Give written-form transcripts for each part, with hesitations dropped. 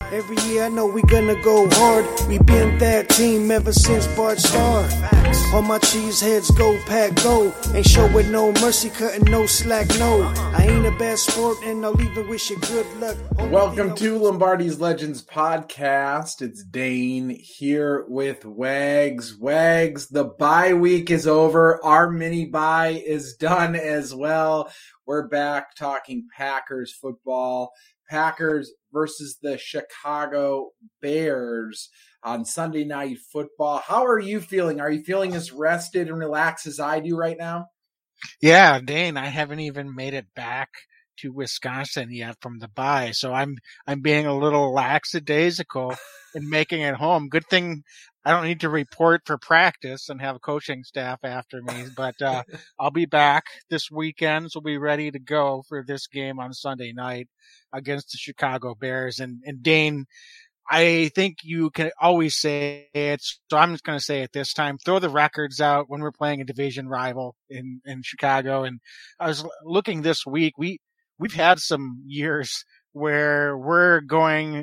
Every year I know we gonna go hard. We been that team ever since Bart started. All my cheese heads go pack go. Ain't showing no mercy, cutting no slack, no. I ain't a bad sport and I'll even wish you good luck. Welcome to Lombardi's Legends podcast. It's Dane here with Wags. Wags, the bye week is over. Our mini bye is done as well. We're back talking Packers football. Packers versus the Chicago Bears on Sunday Night Football. How are you feeling? Are you feeling as rested and relaxed as I do right now? Yeah, Dane, I haven't even made it back to Wisconsin yet from the bye, so I'm being a little lackadaisical in making it home. Good thing I don't need to report for practice and have coaching staff after me, but I'll be back this weekend, so we'll be ready to go for this game on Sunday night against the Chicago Bears. And Dane, I think you can always say it, so I'm just going to say it this time. Throw the records out when we're playing a division rival in Chicago. And I was looking this week. We've had some years where we're going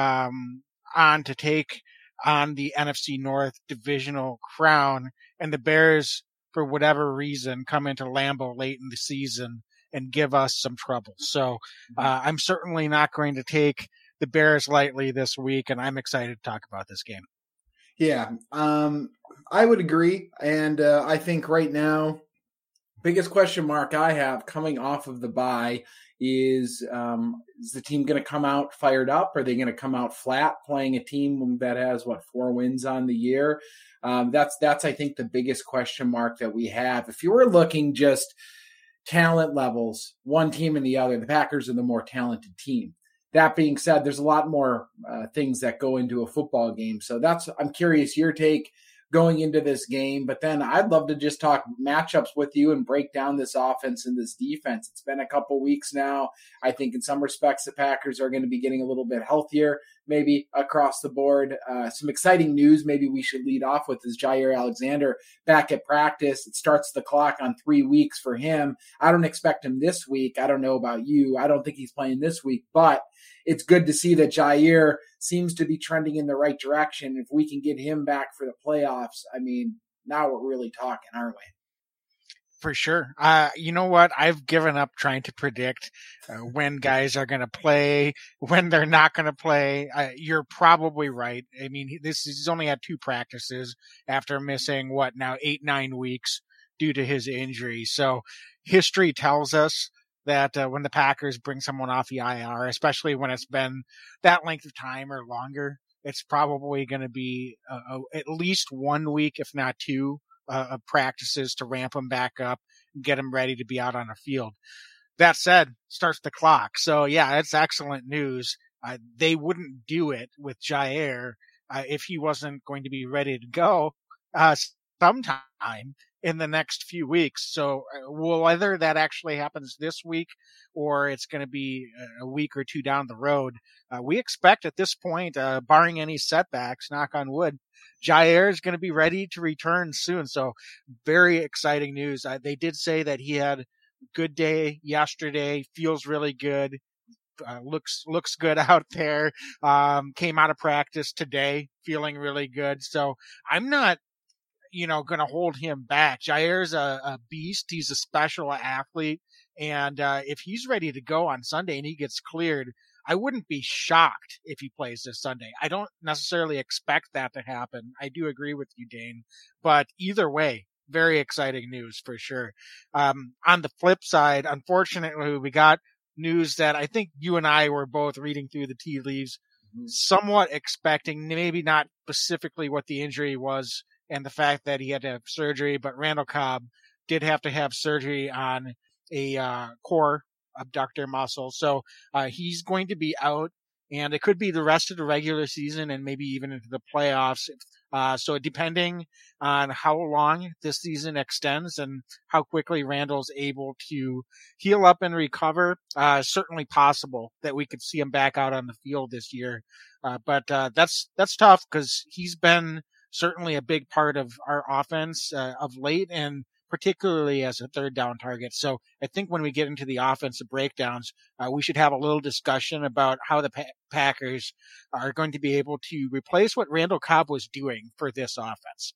on to take on the NFC North divisional crown, and the Bears, for whatever reason, come into Lambeau late in the season and give us some trouble. So I'm certainly not going to take the Bears lightly this week, and I'm excited to talk about this game. Yeah, I would agree. And I think right now, biggest question mark I have coming off of the bye is the team going to come out fired up? Are they going to come out flat playing a team that has, 4 wins on the year? That's I think, the biggest question mark that we have. If you were looking just talent levels, one team and the other, the Packers are the more talented team. That being said, there's a lot more things that go into a football game. So I'm curious your take going into this game. But then I'd love to just talk matchups with you and break down this offense and this defense. It's been a couple weeks now. I think in some respects the Packers are going to be getting a little bit healthier, maybe across the board. Some exciting news maybe we should lead off with is Jaire Alexander back at practice. It starts the clock on 3 weeks for him. I don't expect him this week. I don't know about you. I don't think he's playing this week, but it's good to see that Jaire seems to be trending in the right direction. If we can get him back for the playoffs, I mean, now we're really talking, aren't we? For sure. You know what? I've given up trying to predict when guys are going to play, when they're not going to play. You're probably right. I mean, he's only had 2 practices after missing 8-9 weeks due to his injury. So history tells us that when the Packers bring someone off the IR, especially when it's been that length of time or longer, it's probably going to be at least 1 week, if not 2, of practices to ramp them back up and get them ready to be out on the field. That said, starts the clock. So yeah, it's excellent news. They wouldn't do it with Jaire if he wasn't going to be ready to go sometime in the next few weeks. So whether that actually happens this week or it's going to be a week or 2 down the road, we expect at this point, barring any setbacks, knock on wood, Jaire is going to be ready to return soon. So very exciting news. They did say that he had a good day yesterday, feels really good. Looks good out there. Came out of practice today feeling really good. So I'm not going to hold him back. Jaire's a beast. He's a special athlete. And if he's ready to go on Sunday and he gets cleared, I wouldn't be shocked if he plays this Sunday. I don't necessarily expect that to happen. I do agree with you, Dane. But either way, very exciting news for sure. On the flip side, unfortunately, we got news that I think you and I were both reading through the tea leaves, somewhat expecting, maybe not specifically what the injury was and the fact that he had to have surgery, but Randall Cobb did have to have surgery on a core abductor muscle. So he's going to be out, and it could be the rest of the regular season and maybe even into the playoffs. So depending on how long this season extends and how quickly Randall's able to heal up and recover, certainly possible that we could see him back out on the field this year. But that's tough because he's been certainly a big part of our offense of late, and particularly as a third down target. So I think when we get into the offensive breakdowns, we should have a little discussion about how the Packers are going to be able to replace what Randall Cobb was doing for this offense.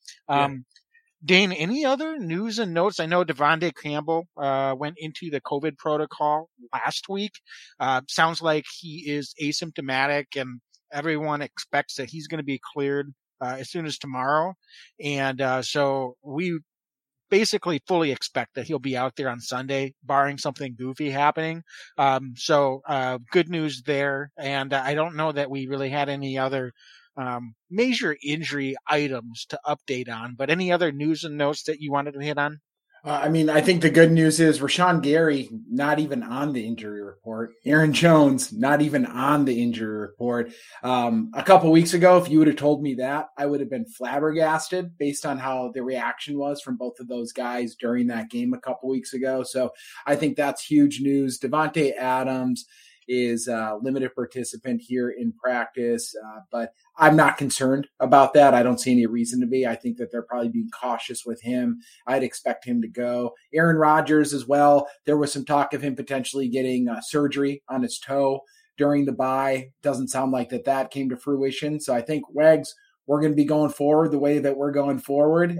Dane, any other news and notes? I know Devontae Campbell went into the COVID protocol last week. Sounds like he is asymptomatic, and everyone expects that he's going to be cleared as soon as tomorrow. And so we basically fully expect that he'll be out there on Sunday, barring something goofy happening. So good news there. And I don't know that we really had any other major injury items to update on, but any other news and notes that you wanted to hit on? I think the good news is Rashawn Gary, not even on the injury report. Aaron Jones, not even on the injury report. A couple weeks ago, if you would have told me that, I would have been flabbergasted based on how the reaction was from both of those guys during that game a couple weeks ago. So I think that's huge news. Davante Adams is a limited participant here in practice, but I'm not concerned about that. I don't see any reason to be. I think that they're probably being cautious with him. I'd expect him to go. Aaron Rodgers as well. There was some talk of him potentially getting surgery on his toe during the bye. Doesn't sound like that came to fruition. So I think Wags, we're going to be going forward the way that we're going forward,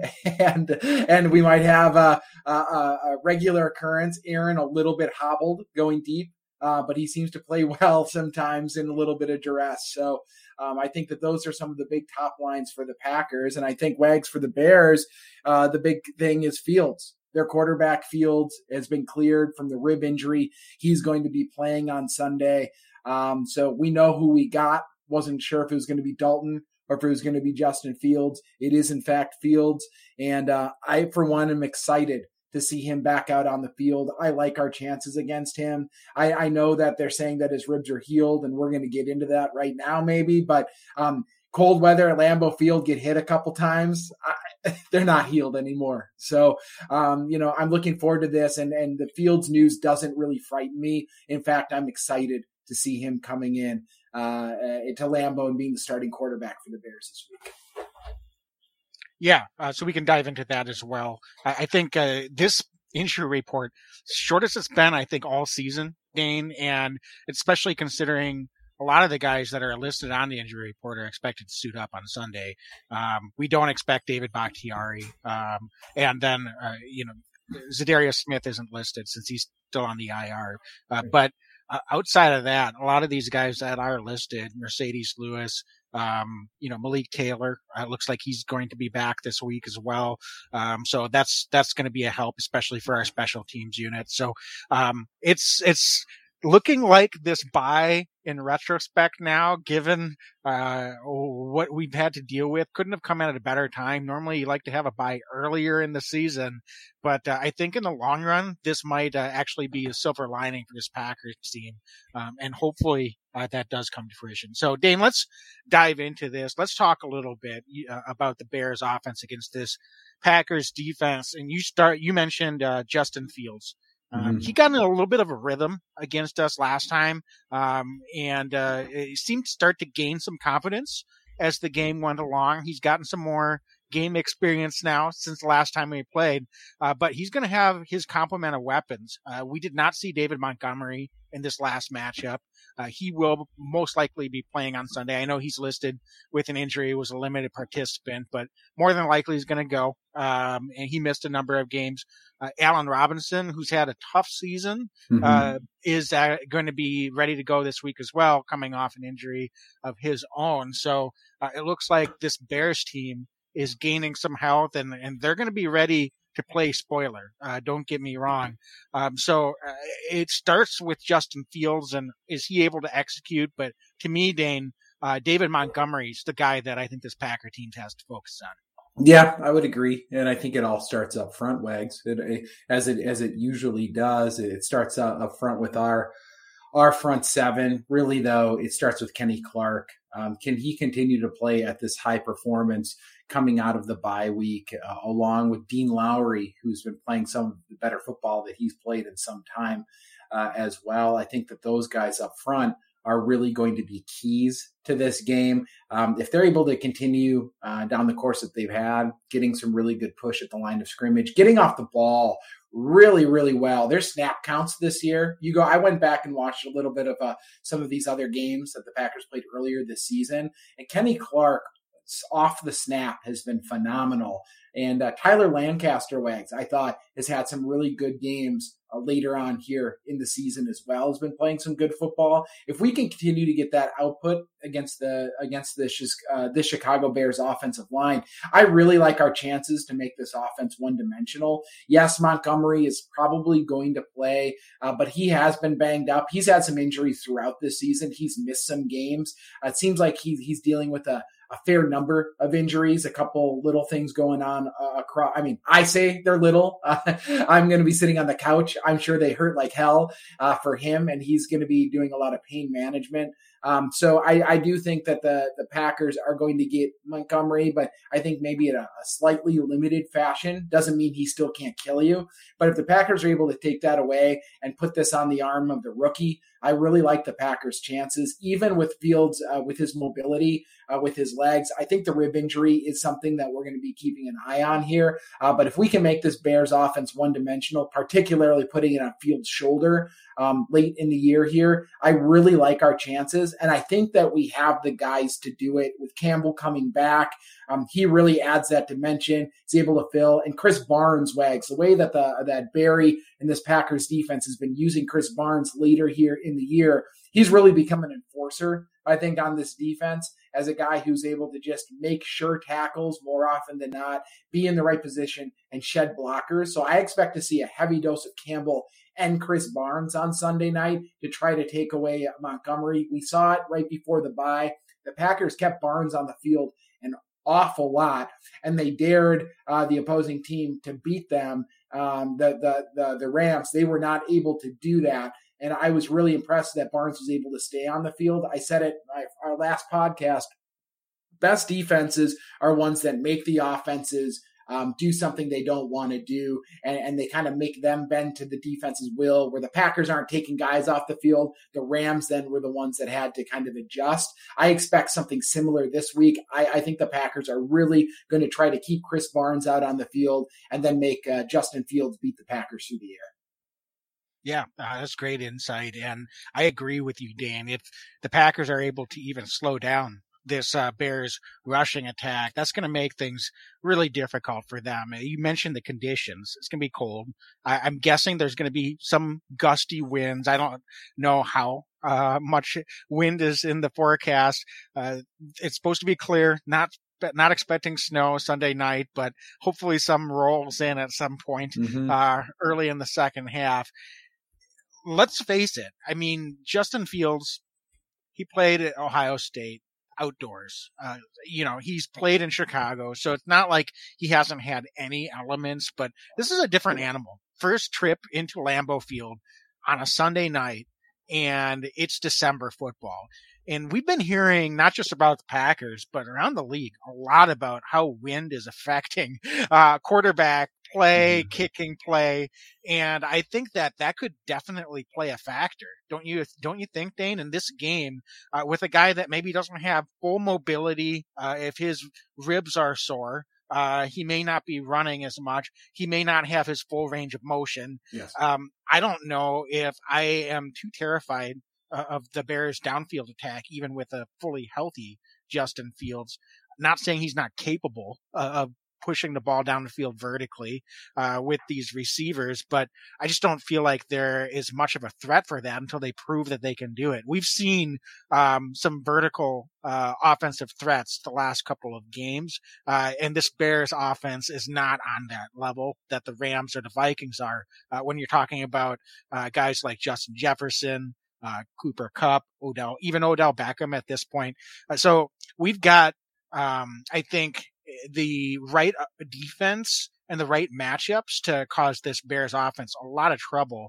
and we might have a regular occurrence. Aaron a little bit hobbled going deep. But he seems to play well sometimes in a little bit of duress. So I think that those are some of the big top lines for the Packers. And I think Wags for the Bears, the big thing is Fields. Their quarterback Fields has been cleared from the rib injury. He's going to be playing on Sunday. So we know who we got. Wasn't sure if it was going to be Dalton or if it was going to be Justin Fields. It is, in fact, Fields. And I, for one, am excited to see him back out on the field. I like our chances against him. I know that they're saying that his ribs are healed, and we're going to get into that right now maybe, but cold weather at Lambeau Field, get hit a couple times, they're not healed anymore. So, I'm looking forward to this, and the Fields news doesn't really frighten me. In fact, I'm excited to see him coming in to Lambeau and being the starting quarterback for the Bears this week. Yeah, so we can dive into that as well. I think this injury report, shortest it's been, I think, all season, Dane, and especially considering a lot of the guys that are listed on the injury report are expected to suit up on Sunday. We don't expect David Bakhtiari. And then, Zadarius Smith isn't listed since he's still on the IR. But outside of that, a lot of these guys that are listed, Mercedes Lewis, Malik Taylor, looks like he's going to be back this week as well. So that's going to be a help, especially for our special teams unit. So, it's looking like this bye in retrospect now, given what we've had to deal with, couldn't have come at a better time. Normally you like to have a bye earlier in the season, but I think in the long run, this might actually be a silver lining for this Packers team. And hopefully that does come to fruition. So Dane, let's dive into this. Let's talk a little bit about the Bears offense against this Packers defense. And you mentioned Justin Fields. He got in a little bit of a rhythm against us last time, and he seemed to start to gain some confidence as the game went along. He's gotten some more game experience now since the last time we played, but he's going to have his complement of weapons. We did not see David Montgomery in this last matchup. He will most likely be playing on Sunday. I know he's listed with an injury. He was a limited participant, but more than likely he's going to go. And he missed a number of games. Allen Robinson, who's had a tough season, is going to be ready to go this week as well, coming off an injury of his own. So it looks like this Bears team is gaining some health, and they're going to be ready to play spoiler. Don't get me wrong. So it starts with Justin Fields, and is he able to execute? But to me, Dane, David Montgomery's the guy that I think this Packer team has to focus on. Yeah, I would agree, and I think it all starts up front, Wags. As it usually does. It starts up front with our front seven. Really, though, it starts with Kenny Clark. Can he continue to play at this high performance coming out of the bye week, along with Dean Lowry, who's been playing some of the better football that he's played in some time as well? I think that those guys up front are really going to be keys to this game. If they're able to continue down the course that they've had, getting some really good push at the line of scrimmage, getting off the ball really, really well. Their snap counts this year. I went back and watched a little bit of some of these other games that the Packers played earlier this season, and Kenny Clark off the snap has been phenomenal. And Tyler Lancaster, Wags, I thought, has had some really good games later on here in the season as well. Has been playing some good football. If we can continue to get that output against this Chicago Bears offensive line, I really like our chances to make this offense one-dimensional. Yes, Montgomery is probably going to play, but he has been banged up. He's had some injuries throughout this season. He's missed some games. It seems like he's dealing with a fair number of injuries, a couple little things going on across. I mean, I say they're little. I'm going to be sitting on the couch. I'm sure they hurt like hell for him, and he's going to be doing a lot of pain management. So I do think that the Packers are going to get Montgomery, but I think maybe in a slightly limited fashion. Doesn't mean he still can't kill you. But if the Packers are able to take that away and put this on the arm of the rookie, I really like the Packers' chances, even with Fields, with his mobility, with his legs. I think the rib injury is something that we're going to be keeping an eye on here. But if we can make this Bears offense one-dimensional, particularly putting it on Fields' shoulder late in the year here, I really like our chances. And I think that we have the guys to do it with Campbell coming back. He really adds that dimension. He's able to fill. And Chris Barnes, Wags, the way that that Barry and this Packers defense has been using Chris Barnes later here in the year, he's really become an enforcer, I think, on this defense as a guy who's able to just make sure tackles more often than not, be in the right position, and shed blockers. So I expect to see a heavy dose of Campbell and Chris Barnes on Sunday night to try to take away Montgomery. We saw it right before the bye. The Packers kept Barnes on the field an awful lot, and they dared the opposing team to beat them. The Rams, they were not able to do that. And I was really impressed that Barnes was able to stay on the field. I said it in our last podcast, best defenses are ones that make the offenses do something they don't want to do, and they kind of make them bend to the defense's will, where the Packers aren't taking guys off the field. The Rams then were the ones that had to kind of adjust. I expect something similar this week. I think the Packers are really going to try to keep Chris Barnes out on the field and then make Justin Fields beat the Packers through the air. Yeah, that's great insight. And I agree with you, Dan. If the Packers are able to even slow down this Bears rushing attack, that's going to make things really difficult for them. You mentioned the conditions. It's going to be cold. I'm guessing there's going to be some gusty winds. I don't know how much wind is in the forecast. It's supposed to be clear, not expecting snow Sunday night, but hopefully some rolls in at some point early in the second half. Let's face it. I mean, Justin Fields, he played at Ohio State outdoors. He's played in Chicago, so it's not like he hasn't had any elements, but this is a different animal. First trip into Lambeau Field on a Sunday night, and it's December football. And we've been hearing not just about the Packers, but around the league, a lot about how wind is affecting quarterback play, kicking play. And I think that could definitely play a factor. Don't you think, Dane, in this game, with a guy that maybe doesn't have full mobility, if his ribs are sore, he may not be running as much. He may not have his full range of motion. Yes. I don't know if I am too terrified of the Bears' downfield attack, even with a fully healthy Justin Fields. Not saying he's not capable of pushing the ball down the field vertically with these receivers, but I just don't feel like there is much of a threat for that until they prove that they can do it. We've seen some vertical offensive threats the last couple of games, and this Bears offense is not on that level that the Rams or the Vikings are. When you're talking about guys like Justin Jefferson, Cooper Kupp, Odell Beckham at this point. So we've got, I think, the right defense and the right matchups to cause this Bears offense a lot of trouble,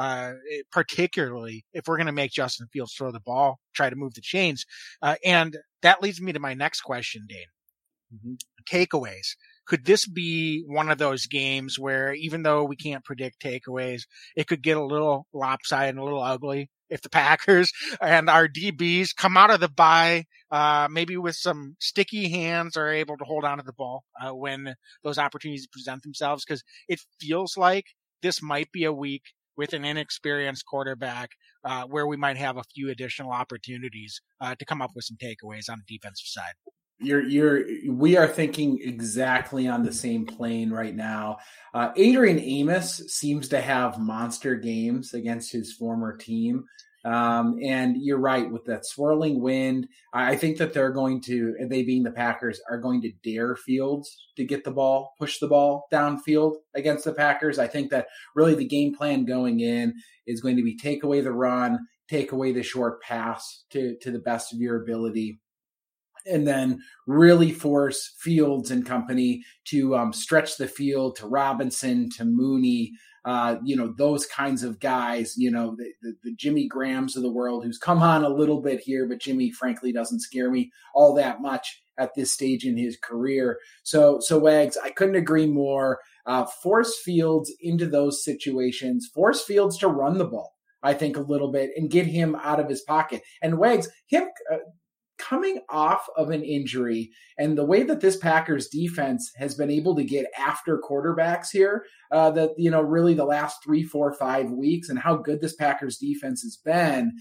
particularly if we're going to make Justin Fields throw the ball, try to move the chains. And that leads me to my next question, Dane. Takeaways. Could this be one of those games where, even though we can't predict takeaways, it could get a little lopsided and a little ugly if the Packers and our DBs come out of the bye, maybe with some sticky hands, are able to hold on to the ball when those opportunities present themselves. Because it feels like this might be a week with an inexperienced quarterback where we might have a few additional opportunities to come up with some takeaways on the defensive side. We are thinking exactly on the same plane right now. Adrian Amos seems to have monster games against his former team. And you're right, with that swirling wind, I think that they being the Packers, are going to dare Fields to get the ball, push the ball downfield against the Packers. I think that really the game plan going in is going to be take away the run, take away the short pass to the best of your ability, and then really force Fields and company to stretch the field to Robinson, to Mooney, those kinds of guys, the Jimmy Grahams of the world, who's come on a little bit here, but Jimmy, frankly, doesn't scare me all that much at this stage in his career. So Wags, I couldn't agree more. Force Fields into those situations, force Fields to run the ball, I think, a little bit, and get him out of his pocket. And Wags, him coming off of an injury, and the way that this Packers defense has been able to get after quarterbacks here, really the last 3, 4, 5 weeks, and how good this Packers defense has been,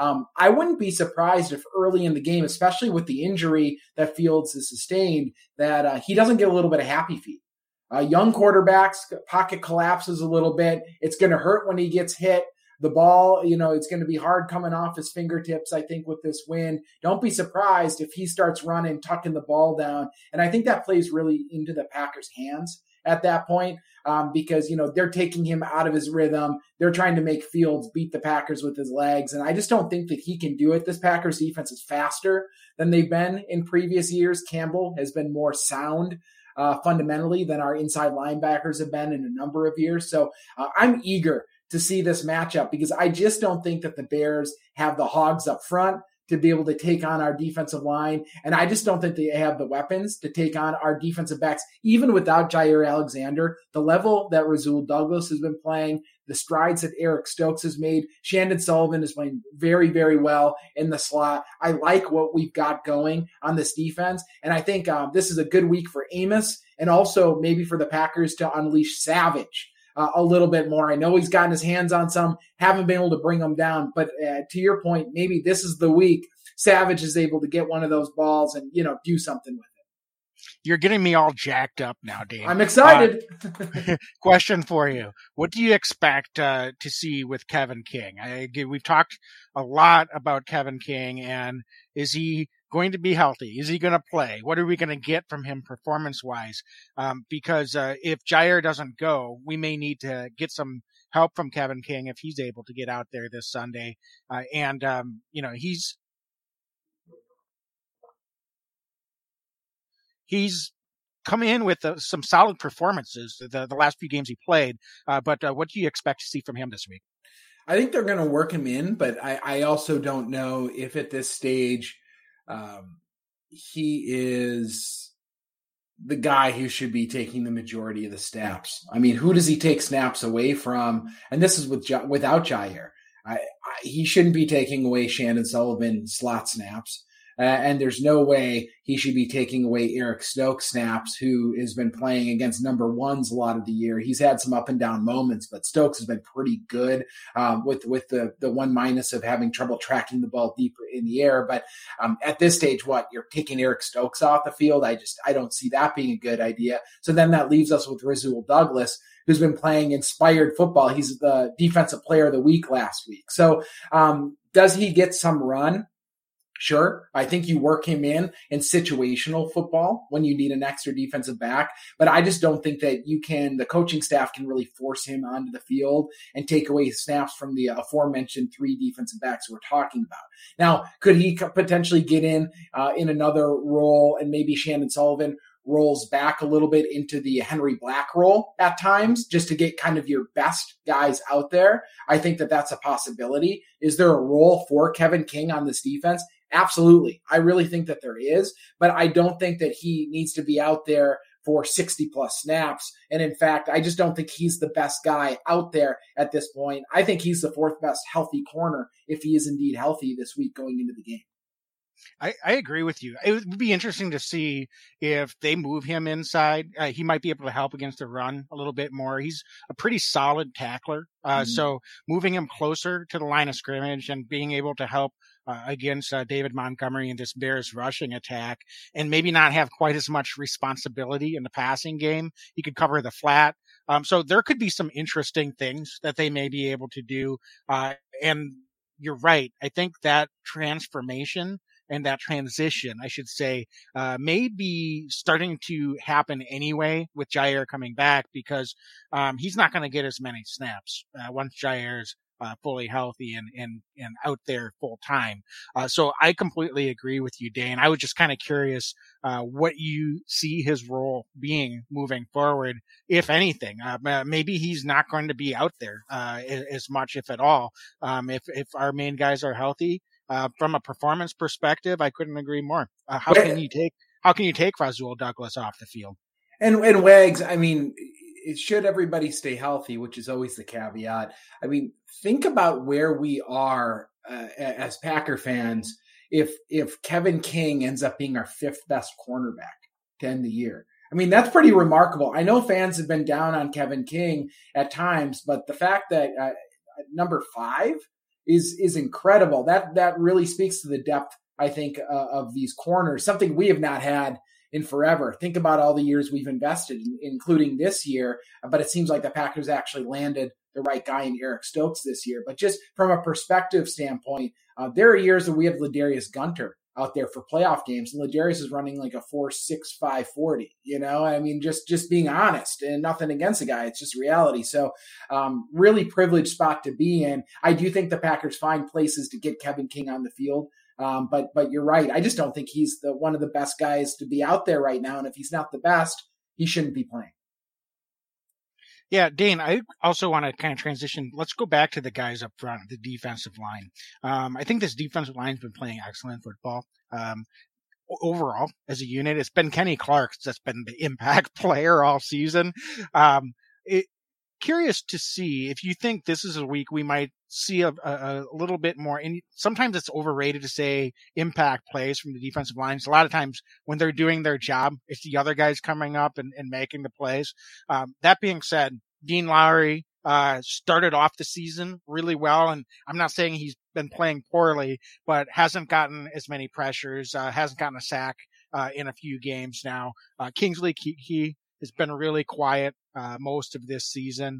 I wouldn't be surprised if early in the game, especially with the injury that Fields has sustained, that he doesn't get a little bit of happy feet. Young quarterbacks, pocket collapses a little bit. It's going to hurt when he gets hit. The ball, it's going to be hard coming off his fingertips, I think, with this win. Don't be surprised if he starts running, tucking the ball down. And I think that plays really into the Packers' hands at that point because, they're taking him out of his rhythm. They're trying to make Fields beat the Packers with his legs. And I just don't think that he can do it. This Packers defense is faster than they've been in previous years. Campbell has been more sound fundamentally than our inside linebackers have been in a number of years. So I'm eager to see this matchup because I just don't think that the Bears have the hogs up front to be able to take on our defensive line. And I just don't think they have the weapons to take on our defensive backs, even without Jair Alexander. The level that Rasul Douglas has been playing, the strides that Eric Stokes has made, Shandon Sullivan is playing very, very well in the slot. I like what we've got going on this defense. And I think this is a good week for Amos and also maybe for the Packers to unleash Savage a little bit more. I know he's gotten his hands on some, haven't been able to bring them down, but to your point, maybe this is the week Savage is able to get one of those balls and, do something with it. You're getting me all jacked up now, Dave. I'm excited. Question for you. What do you expect to see with Kevin King? We've talked a lot about Kevin King, and is he going to be healthy? Is he going to play? What are we going to get from him performance-wise? Because if Jair doesn't go, we may need to get some help from Kevin King if he's able to get out there this Sunday. He's come in with some solid performances the last few games he played. But what do you expect to see from him this week? I think they're going to work him in, but I also don't know if at this stage he is the guy who should be taking the majority of the snaps. I mean, who does he take snaps away from? And this is without Jair. He shouldn't be taking away Shandon Sullivan slot snaps. And there's no way he should be taking away Eric Stokes snaps, who has been playing against number ones a lot of the year. He's had some up and down moments, but Stokes has been pretty good with the one minus of having trouble tracking the ball deeper in the air. But at this stage, you're taking Eric Stokes off the field? I don't see that being a good idea. So then that leaves us with Rasul Douglas, who's been playing inspired football. He's the defensive player of the week last week. So does he get some run? Sure. I think you work him in situational football when you need an extra defensive back, but I just don't think that the coaching staff can really force him onto the field and take away snaps from the aforementioned 3 defensive backs we're talking about. Now, could he potentially get in another role, and maybe Shandon Sullivan rolls back a little bit into the Henry Black role at times just to get kind of your best guys out there? I think that that's a possibility. Is there a role for Kevin King on this defense? Absolutely. I really think that there is, but I don't think that he needs to be out there for 60 plus snaps. And in fact, I just don't think he's the best guy out there at this point. I think he's the fourth best healthy corner if he is indeed healthy this week going into the game. I agree with you. It would be interesting to see if they move him inside. He might be able to help against the run a little bit more. He's a pretty solid tackler. So moving him closer to the line of scrimmage and being able to help against David Montgomery in this Bears rushing attack, and maybe not have quite as much responsibility in the passing game. He could cover the flat. So there could be some interesting things that they may be able to do. And you're right. I think that transformation and that transition, I should say, may be starting to happen anyway with Jaire coming back, because he's not going to get as many snaps once Jaire's fully healthy and out there full time. So I completely agree with you, Dane. I was just kind of curious what you see his role being moving forward, if anything. Maybe he's not going to be out there as much, if at all. If our main guys are healthy, from a performance perspective, I couldn't agree more. How can you take Rasul Douglas off the field? And Wags, I mean, should everybody stay healthy, which is always the caveat. I mean, think about where we are as Packer fans if Kevin King ends up being our fifth best cornerback to end the year. I mean, that's pretty remarkable. I know fans have been down on Kevin King at times, but the fact that number 5 is incredible. That really speaks to the depth, I think, of these corners, something we have not had in forever. Think about all the years we've invested, including this year, but it seems like the Packers actually landed the right guy in Eric Stokes this year. But just from a perspective standpoint, there are years that we have Ladarius Gunter out there for playoff games, and Ladarius is running like a 4.65 40. I mean, just being honest, and nothing against the guy. It's just reality. So really privileged spot to be in. I do think the Packers find places to get Kevin King on the field. But you're right. I just don't think he's one of the best guys to be out there right now. And if he's not the best, he shouldn't be playing. Yeah, Dane, I also want to kind of transition. Let's go back to the guys up front, the defensive line. I think this defensive line's been playing excellent football. Overall, as a unit, it's been Kenny Clark that's been the impact player all season. Curious to see if you think this is a week we might see a little bit more. And sometimes it's overrated to say impact plays from the defensive lines. A lot of times when they're doing their job, it's the other guys coming up and making the plays. That being said, Dean Lowry started off the season really well. And I'm not saying he's been playing poorly, but hasn't gotten as many pressures, hasn't gotten a sack in a few games now. Kingsley Keke has been really quiet most of this season.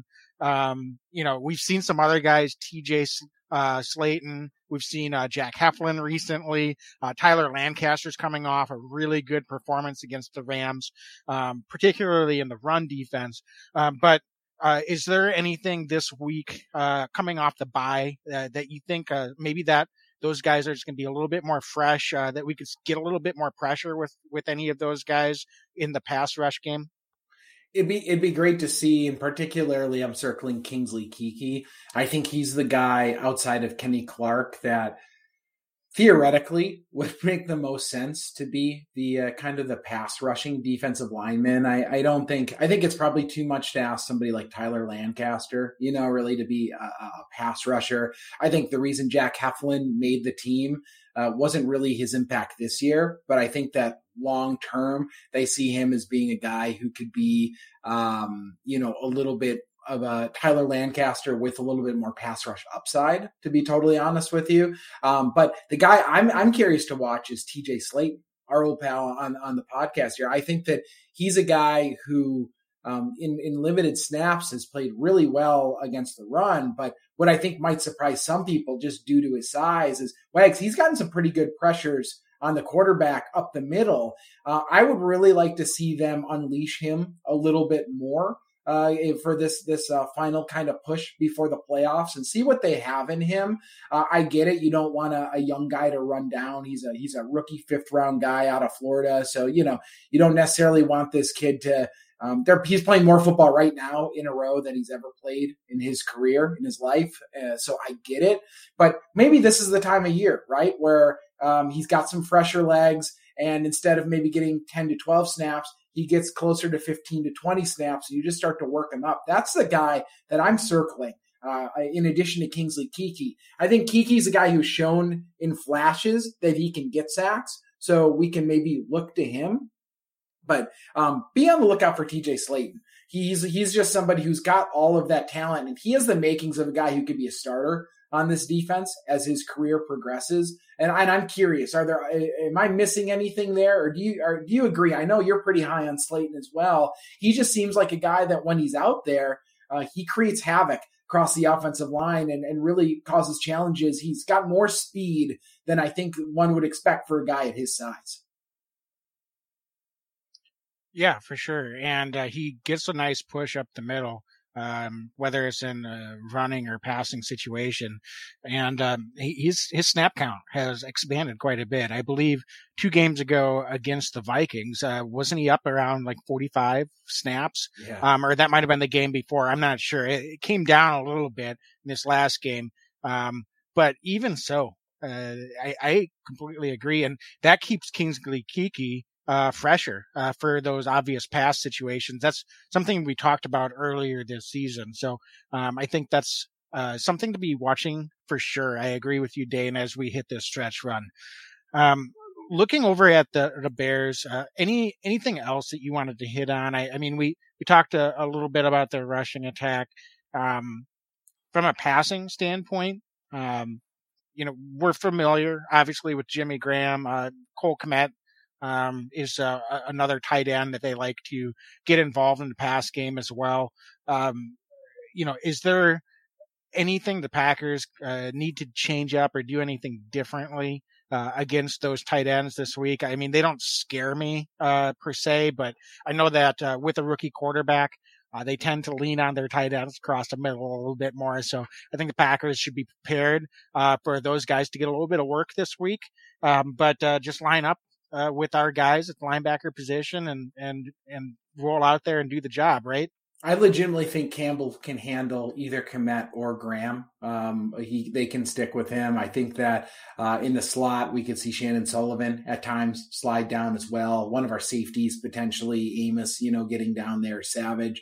We've seen some other guys, TJ Slayton. We've seen Jack Heflin recently. Tyler Lancaster's coming off a really good performance against the Rams, particularly in the run defense. But is there anything this week coming off the bye that you think maybe that those guys are just going to be a little bit more fresh, that we could get a little bit more pressure with any of those guys in the pass rush game? It'd be great to see, and particularly I'm circling Kingsley Keke. I think he's the guy outside of Kenny Clark that theoretically would make the most sense to be the kind of the pass rushing defensive lineman. I think it's probably too much to ask somebody like Tyler Lancaster, really to be a pass rusher. I think the reason Jack Heflin made the team wasn't really his impact this year, but I think that long term they see him as being a guy who could be, a little bit of a Tyler Lancaster with a little bit more pass rush upside, to be totally honest with you. But the guy I'm curious to watch is TJ Slayton, our old pal on the podcast here. I think that he's a guy who in limited snaps has played really well against the run. But what I think might surprise some people just due to his size is Wags, he's gotten some pretty good pressures on the quarterback up the middle. I would really like to see them unleash him a little bit more for this final kind of push before the playoffs and see what they have in him. I get it. You don't want a young guy to run down. He's a rookie 5th round guy out of Florida. So, you don't necessarily want this kid to, he's playing more football right now in a row than he's ever played in his career, in his life. So I get it, but maybe this is the time of year, right? Where he's got some fresher legs, and instead of maybe getting 10 to 12 snaps, he gets closer to 15 to 20 snaps, and you just start to work him up. That's the guy that I'm circling. In addition to Kingsley Keke, I think Keke's a guy who's shown in flashes that he can get sacks, so we can maybe look to him. But be on the lookout for TJ Slaton. He's just somebody who's got all of that talent, and he has the makings of a guy who could be a starter on this defense as his career progresses. And I'm curious, am I missing anything there, or do you agree? I know you're pretty high on Slaton as well. He just seems like a guy that when he's out there, he creates havoc across the offensive line and really causes challenges. He's got more speed than I think one would expect for a guy at his size. Yeah, for sure. And he gets a nice push up the middle, whether it's in a running or passing situation. And his snap count has expanded quite a bit. I believe 2 games ago against the Vikings, wasn't he up around like 45 snaps? Yeah. Or that might have been the game before. I'm not sure. It came down a little bit in this last game. But even so, I completely agree. And that keeps Kingsley Keke fresher for those obvious pass situations. That's something we talked about earlier this season. So I think that's something to be watching for sure. I agree with you, Dane, as we hit this stretch run. Looking over at the Bears, anything else that you wanted to hit on? I mean, we talked a little bit about their rushing attack. From a passing standpoint, we're familiar, obviously, with Jimmy Graham. Cole Kmet is another tight end that they like to get involved in the pass game as well. Is there anything the Packers need to change up or do anything differently against those tight ends this week? I mean, they don't scare me per se, but I know that with a rookie quarterback, they tend to lean on their tight ends across the middle a little bit more. So I think the Packers should be prepared for those guys to get a little bit of work this week, but just line up with our guys at the linebacker position and roll out there and do the job, right? I legitimately think Campbell can handle either Kmet or Graham. They can stick with him. I think that in the slot, we could see Shannon Sullivan at times slide down as well. One of our safeties, potentially Amos, getting down there, Savage.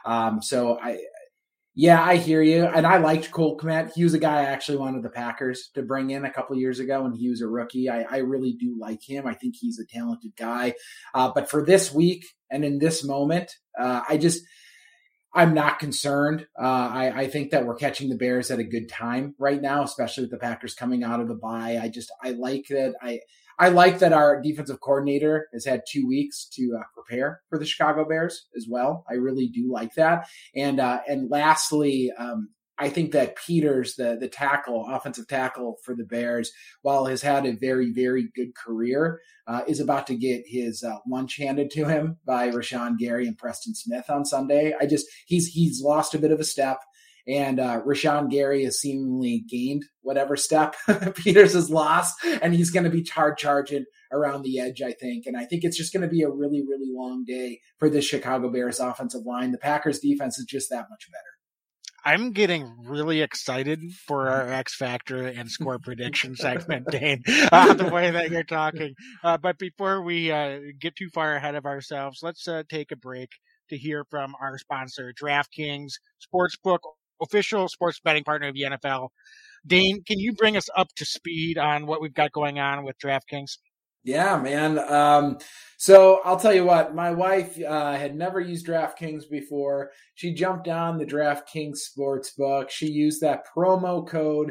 I hear you. And I liked Cole Kmet. He was a guy I actually wanted the Packers to bring in a couple of years ago when he was a rookie. I really do like him. I think he's a talented guy. But for this week and in this moment, I'm not concerned. I think that we're catching the Bears at a good time right now, especially with the Packers coming out of the bye. I like that. I like that our defensive coordinator has had 2 weeks to prepare for the Chicago Bears as well. I really do like that. And lastly, I think that Peters, the offensive tackle for the Bears, while has had a very, very good career, is about to get his lunch handed to him by Rashawn Gary and Preston Smith on Sunday. He's lost a bit of a step, and Rashawn Gary has seemingly gained whatever step Peters has lost, and he's going to be charging around the edge, I think. And I think it's just going to be a really, really long day for the Chicago Bears offensive line. The Packers defense is just that much better. I'm getting really excited for our X Factor and score prediction segment, Dane, the way that you're talking. But before we get too far ahead of ourselves, let's take a break to hear from our sponsor, DraftKings Sportsbook, official sports betting partner of the NFL. Dane, can you bring us up to speed on what we've got going on with DraftKings? Yeah, man. So I'll tell you what, my wife had never used DraftKings before. She jumped on the DraftKings Sportsbook. She used that promo code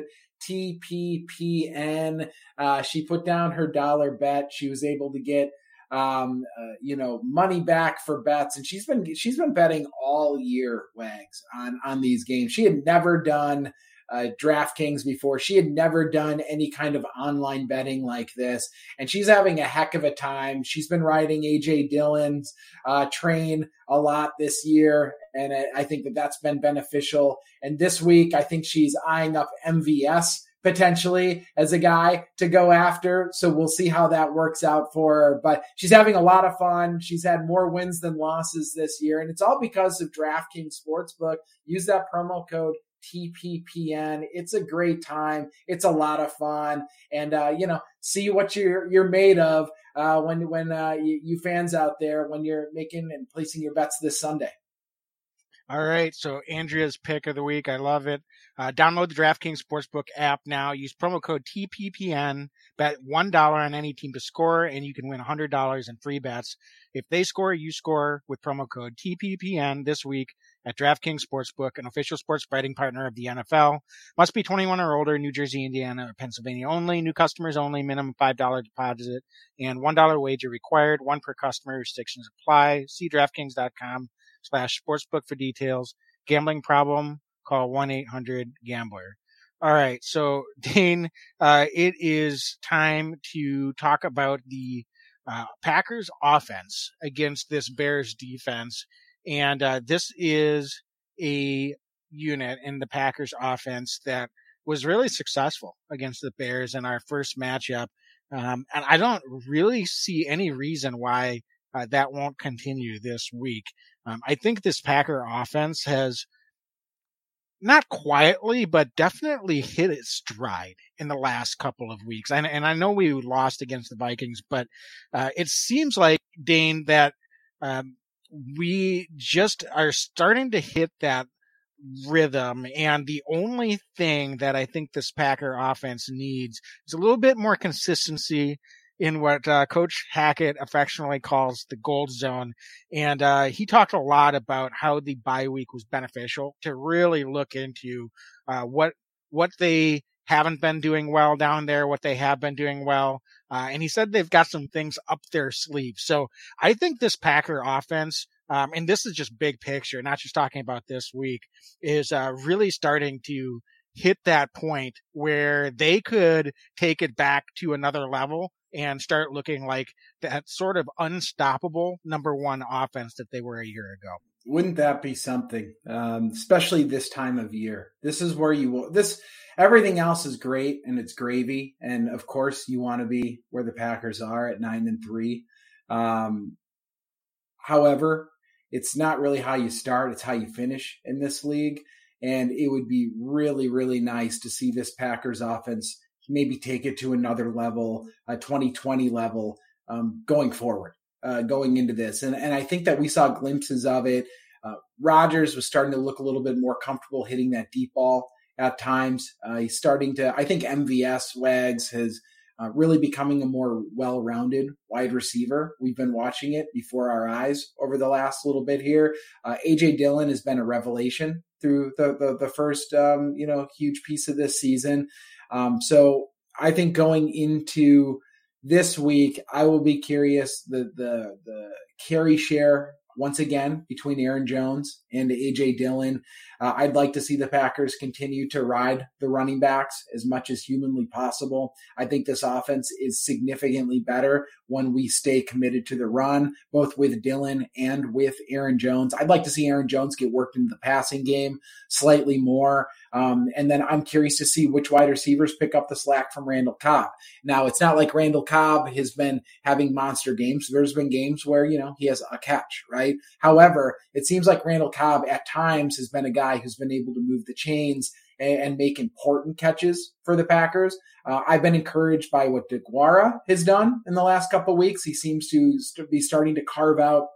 TPPN. She put down her dollar bet. She was able to get money back for bets, and she's been betting all year, Wags, on these games. She had never done DraftKings before. She had never done any kind of online betting like this, and she's having a heck of a time. She's been riding AJ Dillon's train a lot this year, and I think that's been beneficial. And this week, I think she's eyeing up MVS potentially as a guy to go after. So we'll see how that works out for her. But she's having a lot of fun. She's had more wins than losses this year, and it's all because of DraftKings Sportsbook. Use that promo code TPPN. It's a great time. It's a lot of fun, and see what you're made of when you fans out there, when you're making and placing your bets this Sunday. All right, so Andrea's pick of the week. I love it. Download the DraftKings Sportsbook app now. Use promo code TPPN. Bet $1 on any team to score, and you can win $100 in free bets. If they score, you score with promo code TPPN this week at DraftKings Sportsbook, an official sports betting partner of the NFL. Must be 21 or older, New Jersey, Indiana, or Pennsylvania only. New customers only. Minimum $5 deposit and $1 wager required. One per customer. Restrictions apply. See DraftKings.com/sportsbook for details. Gambling problem? Call 1-800-GAMBLER. All right, so Dane, it is time to talk about the Packers offense against this Bears defense. And this is a unit in the Packers offense that was really successful against the Bears in our first matchup. And I don't really see any reason why that won't continue this week. I think this Packer offense has not quietly, but definitely hit its stride in the last couple of weeks. And I know we lost against the Vikings, but it seems like, Dane, that we just are starting to hit that rhythm. And the only thing that I think this Packer offense needs is a little bit more consistency in what Coach Hackett affectionately calls the gold zone. And he talked a lot about how the bye week was beneficial to really look into what they haven't been doing well down there, what they have been doing well. And he said they've got some things up their sleeve. So I think this Packer offense, and this is just big picture, not just talking about this week, is really starting to hit that point where they could take it back to another level and start looking like that sort of unstoppable number one offense that they were a year ago. Wouldn't that be something? Especially this time of year. This is where everything else is great and it's gravy. And of course you want to be where the Packers are at 9-3. However, it's not really how you start, it's how you finish in this league. And it would be really, really nice to see this Packers offense maybe take it to another level, a 2020 level, going forward, going into this. And I think that we saw glimpses of it. Rodgers was starting to look a little bit more comfortable hitting that deep ball at times. He's starting to, I think MVS Wags has really becoming a more well-rounded wide receiver. We've been watching it before our eyes over the last little bit here. A.J. Dillon has been a revelation through the first, huge piece of this season. So I think going into this week, I will be curious the carry share once again between Aaron Jones and A.J. Dillon. I'd like to see the Packers continue to ride the running backs as much as humanly possible. I think this offense is significantly better when we stay committed to the run, both with Dillon and with Aaron Jones. I'd like to see Aaron Jones get worked into the passing game slightly more. And then I'm curious to see which wide receivers pick up the slack from Randall Cobb. Now, it's not like Randall Cobb has been having monster games. There's been games where, he has a catch, right? However, it seems like Randall Cobb at times has been a guy who's been able to move the chains and make important catches for the Packers. I've been encouraged by what DeGuara has done in the last couple of weeks. He seems to be starting to carve out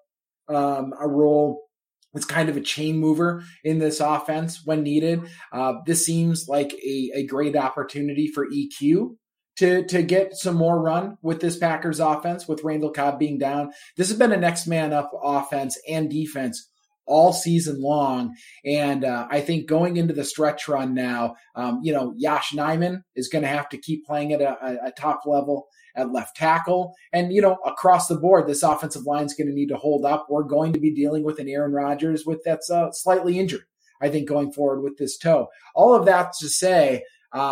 a role. It's kind of a chain mover in this offense when needed. This seems like a great opportunity for EQ to get some more run with this Packers offense with Randall Cobb being down. This has been a next man up offense and defense all season long. And I think going into the stretch run now, Yosh Nijman is going to have to keep playing at a top level at left tackle. And, across the board, this offensive line is going to need to hold up. We're going to be dealing with an Aaron Rodgers that's slightly injured, I think, going forward with this toe. All of that to say,